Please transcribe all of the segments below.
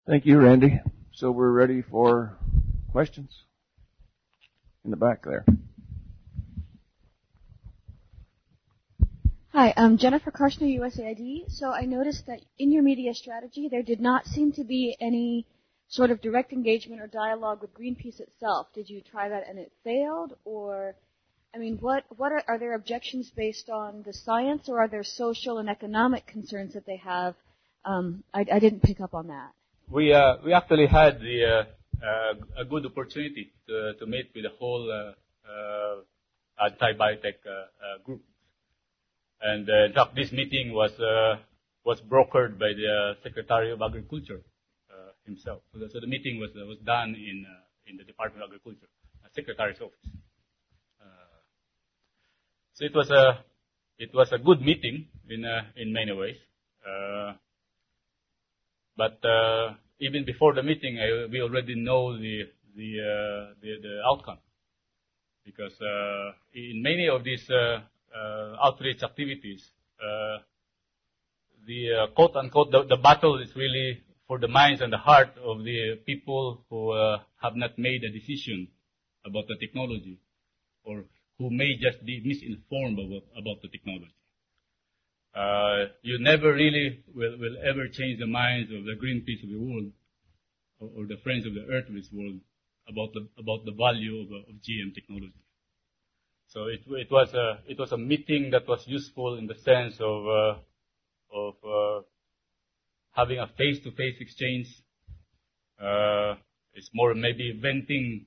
Thank you, Randy. So we're ready for questions in the back there. Hi, I'm Jennifer Karshner, USAID. So I noticed that in your media strategy, there did not seem to be any sort of direct engagement or dialogue with Greenpeace itself. Did you try that and it failed? Or, I mean, what are there objections based on the science, or are there social and economic concerns that they have? I didn't pick up on that. We actually had a good opportunity to meet with the whole anti-biotech group. And in fact, this meeting was brokered by the Secretary of Agriculture himself. So the meeting was done in the Department of Agriculture, Secretary's office. So it was a good meeting in many ways. But even before the meeting, we already know the outcome, because in many of these outreach activities, the quote unquote the battle is really for the minds and the heart of the people who have not made a decision about the technology, or who may just be misinformed about the technology. You never really will ever change the minds of the Greenpeace of the world, or the Friends of the Earth of this world, about the value of GM technology. So it was a meeting that was useful in the sense of having a face-to-face exchange. It's more maybe venting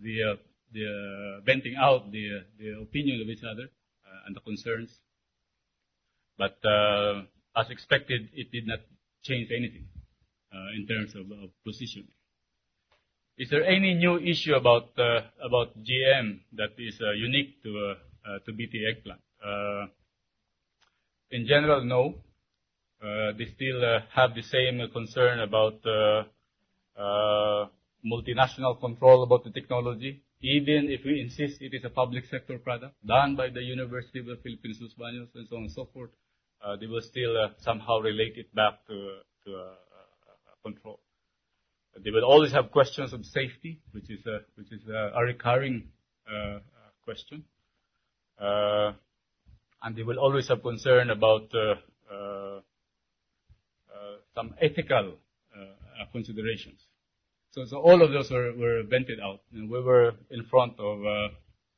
out the opinion of each other and the concerns. But as expected, it did not change anything in terms of position. Is there any new issue about GM that is unique to BT Eggplant? In general, no. They still have the same concern about multinational control about the technology, even if we insist it is a public sector product done by the University of the Philippines, Los Baños, and so on and so forth. They will still somehow relate it back to control. They will always have questions of safety, which is a recurring question, and they will always have concern about some ethical considerations. So all of those were vented out, and we were in front of a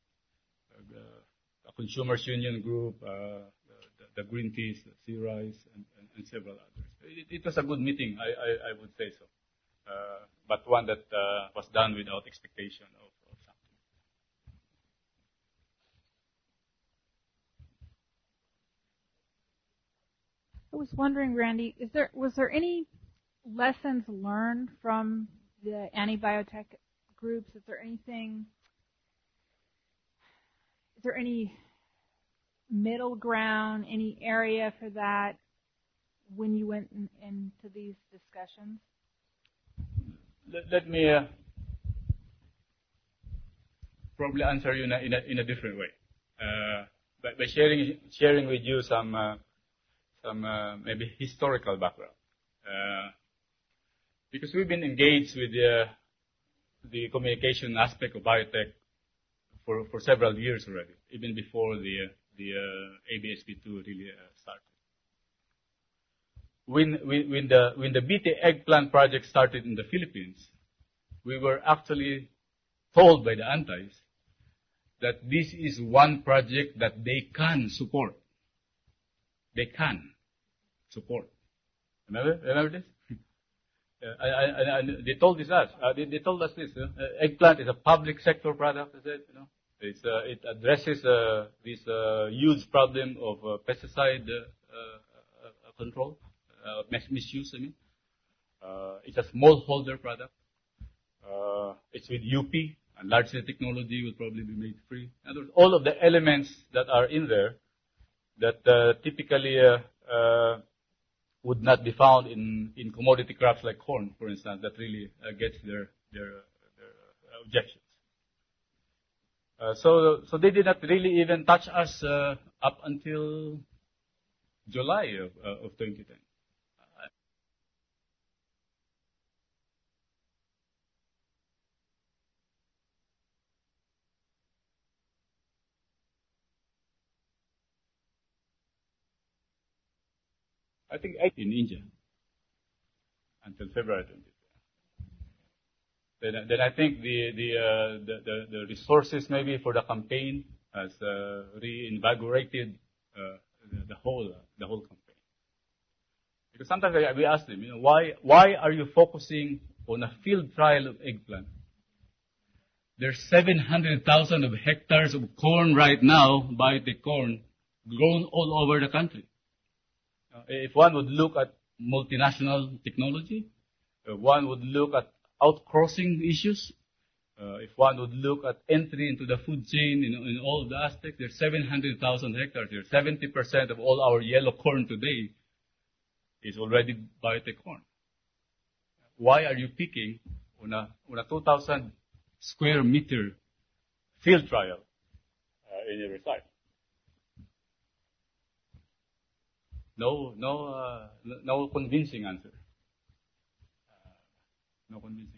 consumers union group, the Greenpeace, Searise, and several others. It was a good meeting, I would say so. But one that was done without expectation of something. I was wondering, Randy, was there any lessons learned from the anti-biotech groups? Is there any middle ground, any area for that when you went into these discussions? Let me probably answer you in a different way, by sharing with you some maybe historical background, because we've been engaged with the communication aspect of biotech for several years already, even before the ABSP2 really started. When the BT Eggplant project started in the Philippines, we were actually told by the antis that this is one project that they can support. They can support. Remember this? They told us. They told us this. Eggplant is a public sector product. They said, it addresses this huge problem of pesticide control, misuse. It's a smallholder product. It's with UP, and large-scale technology will probably be made free. And there's all of the elements that are in there that typically would not be found in commodity crops like corn, for instance, that really gets their objections. So they did not really even touch us up until July of 2010. I think 8 in India until February 20th. Then I think the resources maybe for the campaign has reinvigorated the whole campaign. Because sometimes we ask them, why are you focusing on a field trial of eggplant? There's 700,000 of hectares of corn right now, biotech corn, grown all over the country. If one would look at multinational technology, one would look at outcrossing issues, if one would look at entry into the food chain in all of the aspects, there's 700,000 hectares here. 70% of all our yellow corn today is already biotech corn. Why are you picking on a 2,000 square meter field trial in your site? No convincing answer. No convincing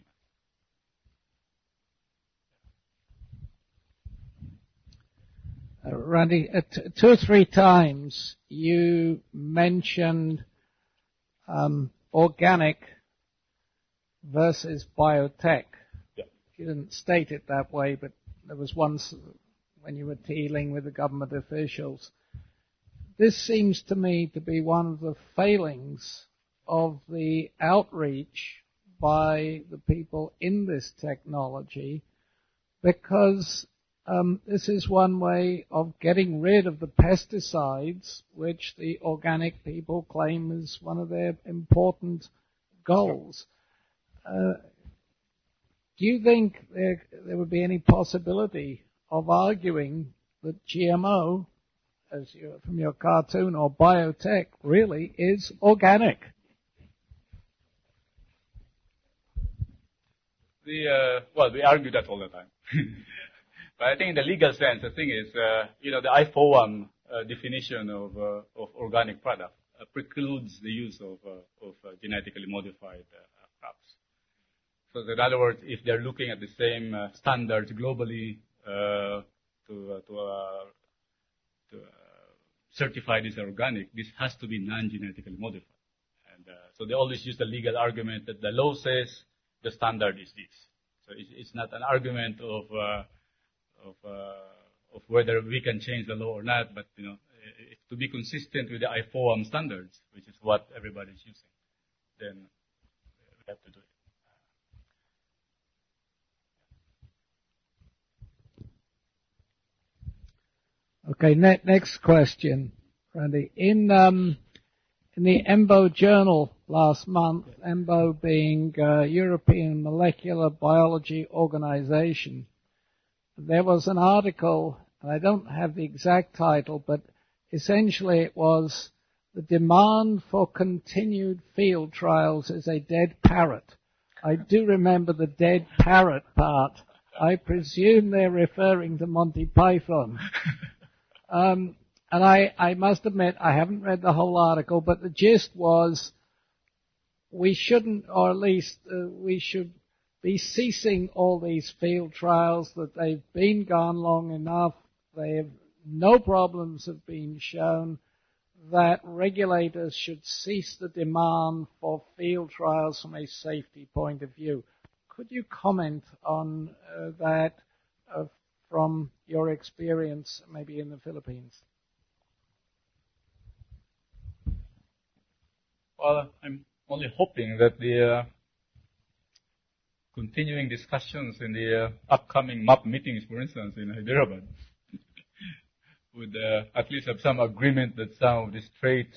answer. Randy, 2 or 3 times you mentioned organic versus biotech. Yeah. You didn't state it that way, but there was once when you were dealing with the government officials. This seems to me to be one of the failings of the outreach by the people in this technology, because this is one way of getting rid of the pesticides, which the organic people claim is one of their important goals. Do you think there would be any possibility of arguing that GMO, from your cartoon, or biotech really is organic? We argue that all the time. But I think in the legal sense, the thing is, the IFOAM definition of organic product precludes the use of genetically modified crops. So in other words, if they're looking at the same standards globally to certify this organic, this has to be non-genetically modified. And so they always use the legal argument that the law says the standard is this. So it's not an argument of whether we can change the law or not, but to be consistent with the IFOAM standards, which is what everybody's using, then we have to do it. Okay, next question, Randy. In the EMBO journal last month, EMBO being European Molecular Biology Organization, there was an article, and I don't have the exact title, but essentially it was "The Demand for Continued Field Trials is a Dead Parrot." I do remember the dead parrot part. I presume they're referring to Monty Python. And I must admit, I haven't read the whole article, but the gist was we shouldn't, or at least we should be ceasing all these field trials, that they've been gone long enough, no problems have been shown, that regulators should cease the demand for field trials from a safety point of view. Could you comment on that from your experience maybe in the Philippines? Well, I'm only hoping that the continuing discussions in the upcoming MAP meetings, for instance, in Hyderabad, would at least have some agreement that some of these traits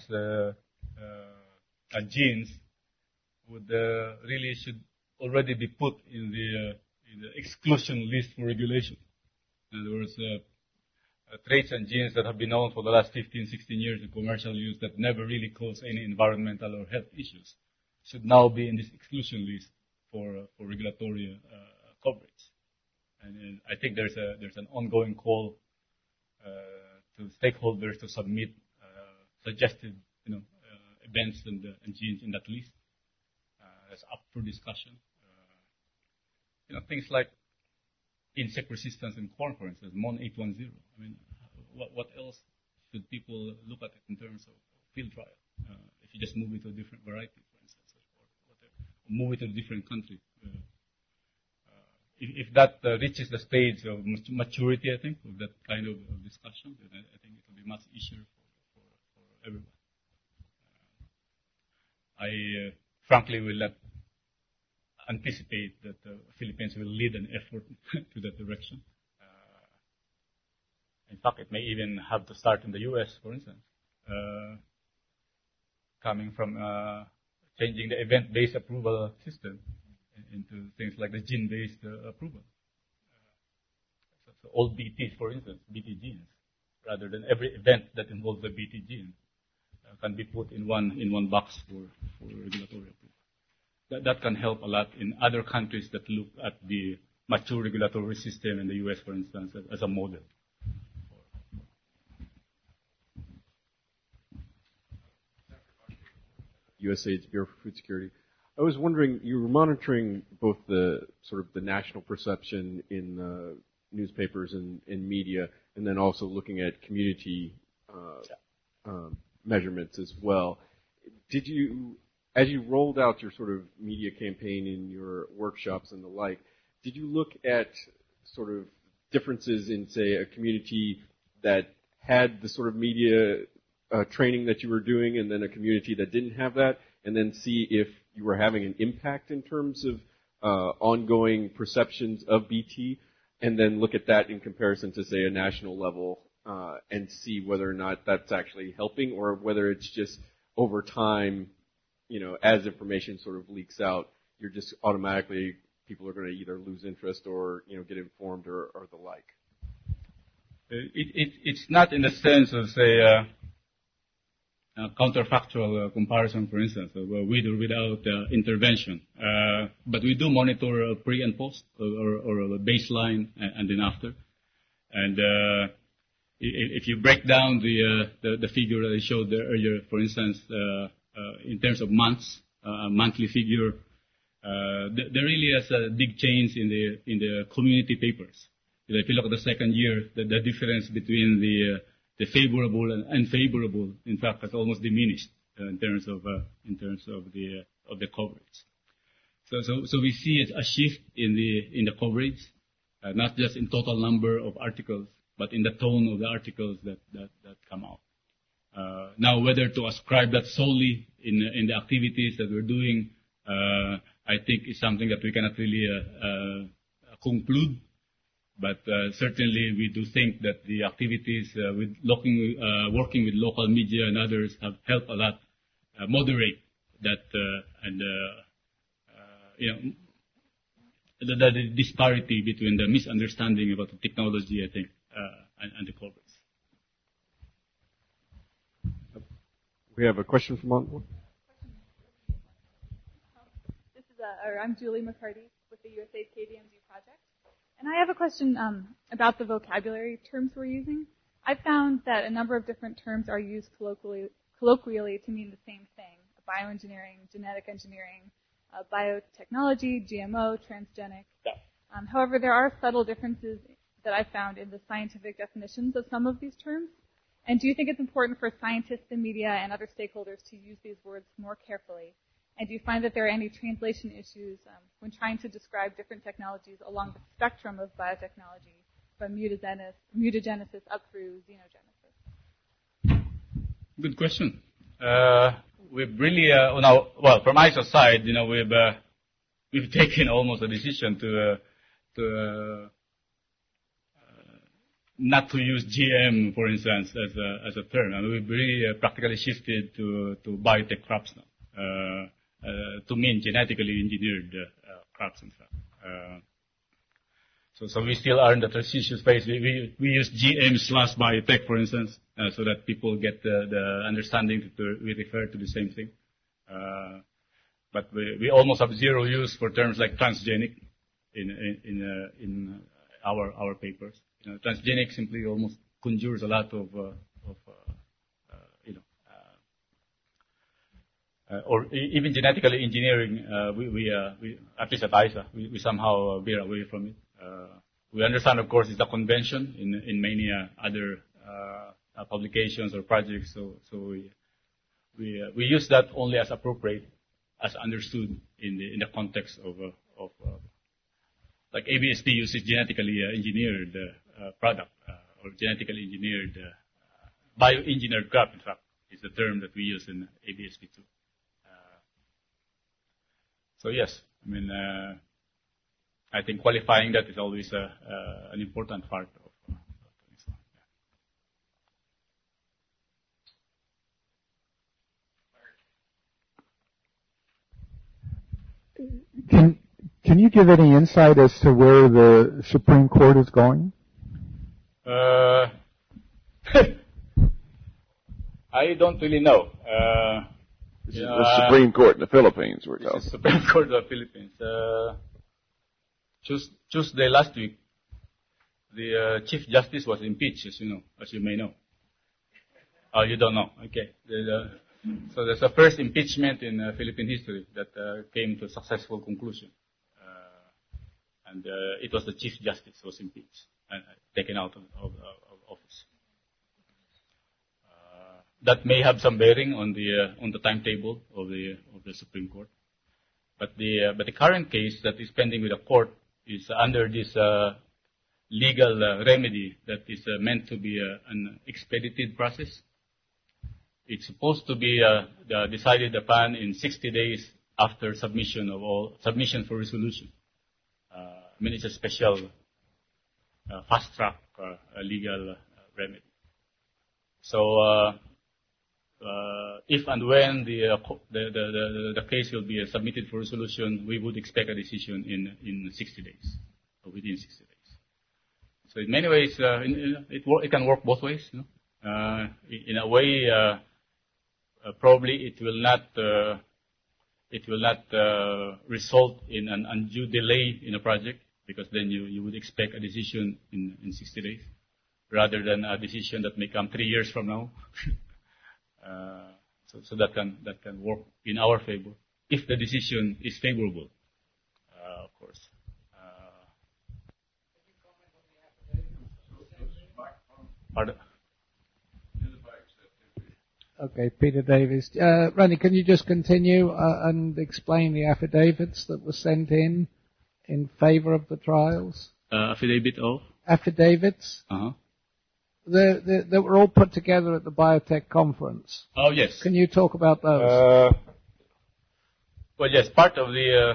and genes would really should already be put in the exclusion list for regulation. In other words, traits and genes that have been known for the last 15, 16 years in commercial use that never really cause any environmental or health issues should now be in this exclusion list for regulatory coverage. And I think there's an ongoing call to stakeholders to submit suggested events and genes in that list. That's up for discussion. Things like insect resistance in corn, for instance, MON 810. What else should people look at it in terms of field trial? If you just move it to a different variety, for instance, or whatever, or move it to a different country. If that reaches the stage of maturity, I think, of that kind of discussion, then I think it will be much easier for everyone. I frankly will not anticipate that the Philippines will lead an effort to that direction. In fact, it may even have to start in the U.S., for instance, coming from changing the event-based approval system into things like the gene-based approval. So all BTs, for instance, BT genes, rather than every event that involves the BT gene, can be put in one box for regulatory approval. That can help a lot in other countries that look at the mature regulatory system in the U.S., for instance, as a model. USAID's Bureau for Food Security. I was wondering, you were monitoring both the sort of the national perception in newspapers and media, and then also looking at community measurements as well. Did you, as you rolled out your sort of media campaign in your workshops and the like, did you look at sort of differences in, say, a community that had the sort of media training that you were doing and then a community that didn't have that, and then see if you were having an impact in terms of ongoing perceptions of BT, and then look at that in comparison to, say, a national level and see whether or not that's actually helping, or whether it's just over time, you know, as information sort of leaks out, you're just automatically, people are going to either lose interest or, you know, get informed or the like. It's not in the sense of, say, counterfactual comparison, for instance, with or without intervention. But we do monitor pre and post, or a baseline and then after. And if you break down the figure that I showed there earlier, for instance, in terms of months, monthly figure, there really is a big change in the community papers. If you look at the second year, the difference between the favorable and unfavorable, in fact, has almost diminished in terms of the coverage. So we see a shift in the coverage, not just in total number of articles, but in the tone of the articles that come out. Now, whether to ascribe that solely in the activities that we're doing, I think is something that we cannot really conclude. But certainly, we do think that the activities working with local media and others have helped a lot moderate that and the disparity between the misunderstanding about the technology, I think, and the coverage. We have a question from on board. I'm Julie McCarty with the USAID KBMG project. And I have a question about the vocabulary terms we're using. I've found that a number of different terms are used colloquially to mean the same thing: bioengineering, genetic engineering, biotechnology, GMO, transgenic. However, there are subtle differences that I've found in the scientific definitions of some of these terms. And do you think it's important for scientists, the media, and other stakeholders to use these words more carefully? And do you find that there are any translation issues when trying to describe different technologies along the spectrum of biotechnology, from mutagenesis up through xenogenesis? Good question. We've really, from ISO's side, we've taken almost a decision to not to use GM, for instance, as a term. And we've really practically shifted to biotech crops now. To mean genetically engineered crops, in fact. So we still are in the transition phase. We use GM/biotech, for instance, so that people get the understanding that we refer to the same thing. But we almost have zero use for terms like transgenic in our papers. Transgenic simply almost conjures a lot of or even genetically engineering, we at least at ISA, we somehow veer away from it. We understand, of course, it's a convention in many other publications or projects, so we use that only as appropriate, as understood in the context of like ABSP uses genetically engineered product or genetically engineered bioengineered crop. In fact, is the term that we use in ABSP too. So yes, I mean I think qualifying that is always an important part of this one. Can you give any insight as to where the Supreme Court is going? I don't really know. This is the Supreme Court in the Philippines we're talking. This is Supreme Court of the Philippines. Tuesday last week, the Chief Justice was impeached, as you may know. Oh, you don't know? Okay. So there's the first impeachment in Philippine history that came to a successful conclusion. And it was the Chief Justice who was impeached and taken out of office. That may have some bearing on the timetable of the Supreme Court. But the current case that is pending with the court is under this legal remedy that is meant to be an expedited process. It's supposed to be decided upon in 60 days after submission for resolution. I mean, it's a special fast-track legal remedy. So if and when the case will be submitted for resolution, we would expect a decision in 60 days, or within 60 days. So in many ways, it can work both ways. In a way, probably it will not result in an undue delay in a project, because then you would expect a decision in 60 days, rather than a decision that may come 3 years from now. So that can work in our favor if the decision is favorable, of course. Pardon? Okay, Peter Davis. Randy, can you just continue and explain the affidavits that were sent in favor of the trials? Affidavit of? Affidavits. Uh-huh. That were all put together at the biotech conference. Oh, yes. Can you talk about those? Well, yes. Part of the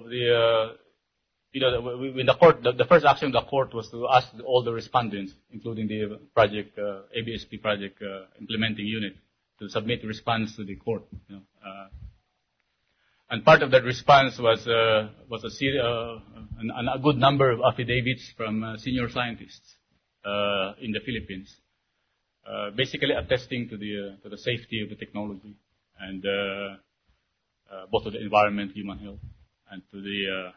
in the court, the first action of the court was to ask all the respondents, including the project ABSP project implementing unit, to submit a response to the court. And part of that response was a good number of affidavits from senior scientists in the Philippines, basically attesting to the safety of the technology and both to the environment, human health, and to the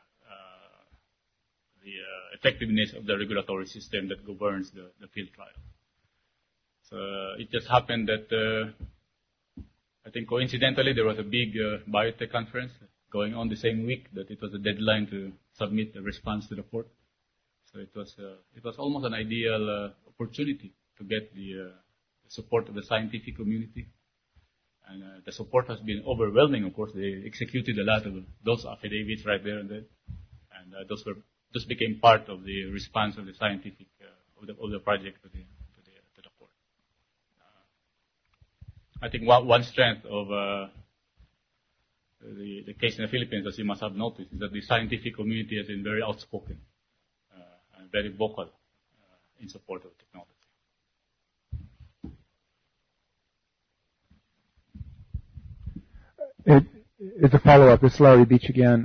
effectiveness of the regulatory system that governs the field trial. So it just happened that I think coincidentally there was a big biotech conference going on the same week that it was a deadline to submit a response to the court. So it was almost an ideal opportunity to get the support of the scientific community, and the support has been overwhelming. Of course, they executed a lot of those affidavits right there and then, and those became part of the response of the scientific of the project to the court. I think one strength of the case in the Philippines, as you must have noticed, is that the scientific community has been very outspoken and very vocal in support of technology. It's a follow-up. It's Larry Beach again.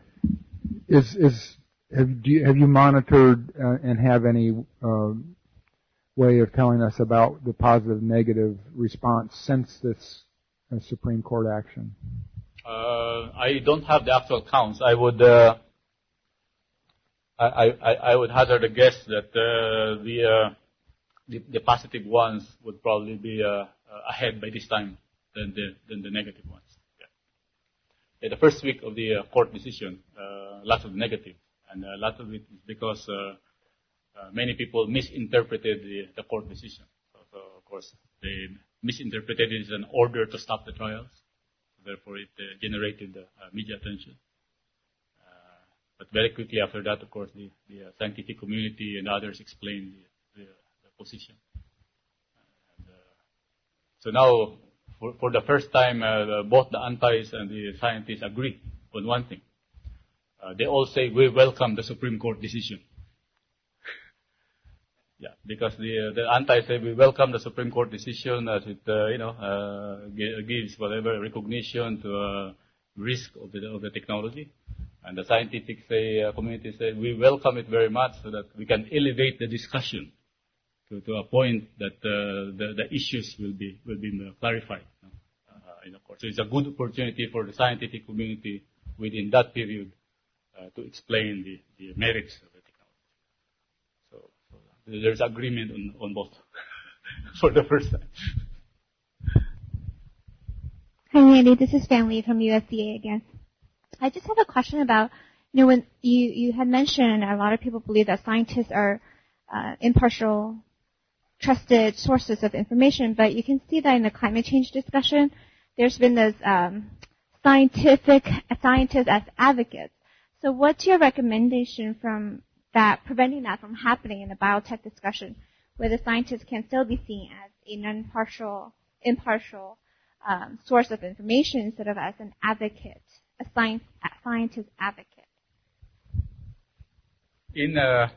Have you monitored and have any way of telling us about the positive, negative response since this Supreme Court action? I don't have the actual counts. I would hazard a guess that the positive ones would probably be ahead by this time than the negative ones. Yeah, the first week of the court decision, lots of negative, and a lot of it is because many people misinterpreted the court decision. So of course, misinterpreted it as an order to stop the trials. Therefore, it generated media attention. But very quickly after that, of course, the scientific community and others explained the position. So now, for the first time, both the antis and the scientists agree on one thing. They all say we welcome the Supreme Court decision. Yeah, because the antis say we welcome the Supreme Court decision as it gives whatever recognition to risk of the technology, and the scientific community say we welcome it very much so that we can elevate the discussion to a point that the issues will be clarified. Of course, so it's a good opportunity for the scientific community within that period to explain the merits of the technology. So there's agreement on both for the first time. Hi, Randy. This is Fan Lee from USDA again. I just have a question about, when you had mentioned a lot of people believe that scientists are impartial, trusted sources of information, but you can see that in the climate change discussion, there's been those scientists as advocates. So what's your recommendation from that, preventing that from happening in the biotech discussion, where the scientists can still be seen as an impartial source of information instead of as an advocate, a scientist advocate? In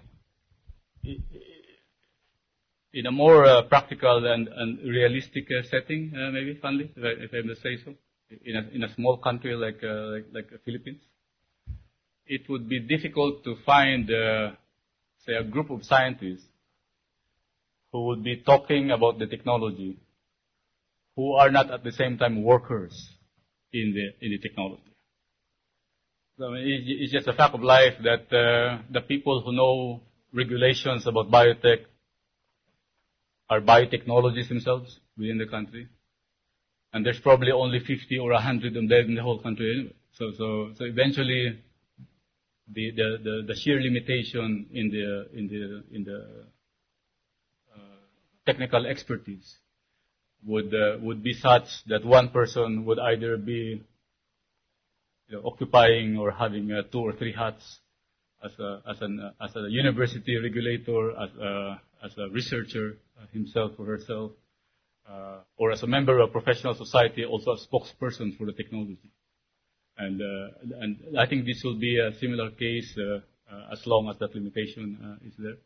a more practical and realistic setting, maybe, Fanli, if I may say so, in a small country like the Philippines, it would be difficult to find, say, a group of scientists who would be talking about the technology, who are not at the same time workers in the technology. So, I mean, it's just a fact of life that the people who know regulations about biotech are biotechnologists themselves within the country, and there's probably only 50 or 100 of them in the whole country anyway. So eventually, the sheer limitation in the technical expertise would be such that one person would either be occupying or having 2 or 3 hats as a university regulator, as a researcher himself or herself, or as a member of a professional society, also a spokesperson for the technology. And I think this will be a similar case as long as that limitation is there.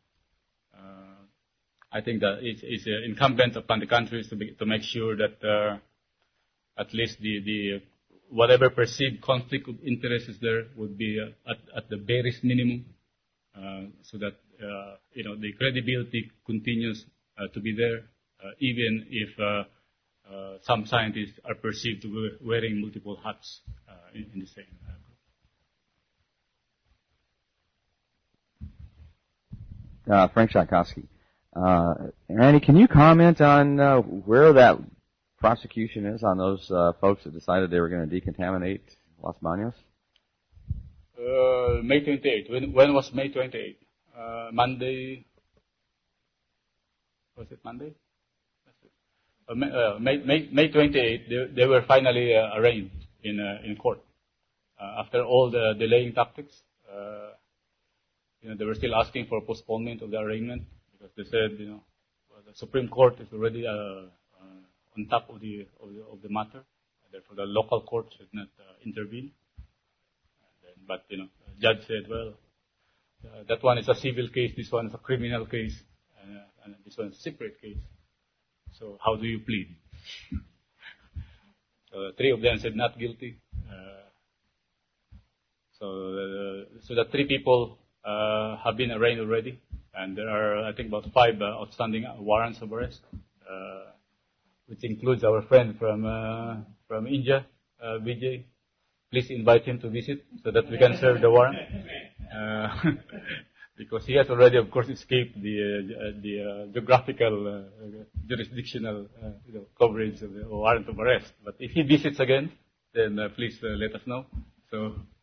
I think that it's incumbent upon the countries to make sure that at least the whatever perceived conflict of interest is there would be at the barest minimum, so that the credibility continues to be there, even if some scientists are perceived to be wearing multiple hats in the same group. Frank Tchaikovsky. Randy, can you comment on where that prosecution is on those folks that decided they were going to decontaminate Los Baños? May 28. When was May 28? Monday. Was it Monday? May 28. They were finally arraigned in court. After all the delaying tactics, they were still asking for postponement of the arraignment because they said, the Supreme Court is already on top of the matter. Therefore, the local court should not intervene. But the judge said, well, that one is a civil case, this one is a criminal case, and this one is a separate case. So how do you plead? So 3 of them said not guilty. So the 3 people have been arraigned already, and there are, I think, about 5 outstanding warrants of arrest, which includes our friend from India, Vijay. Please invite him to visit so that we can serve the warrant, because he has already, of course, escaped the geographical, jurisdictional coverage of the warrant of arrest. But if he visits again, then please let us know. So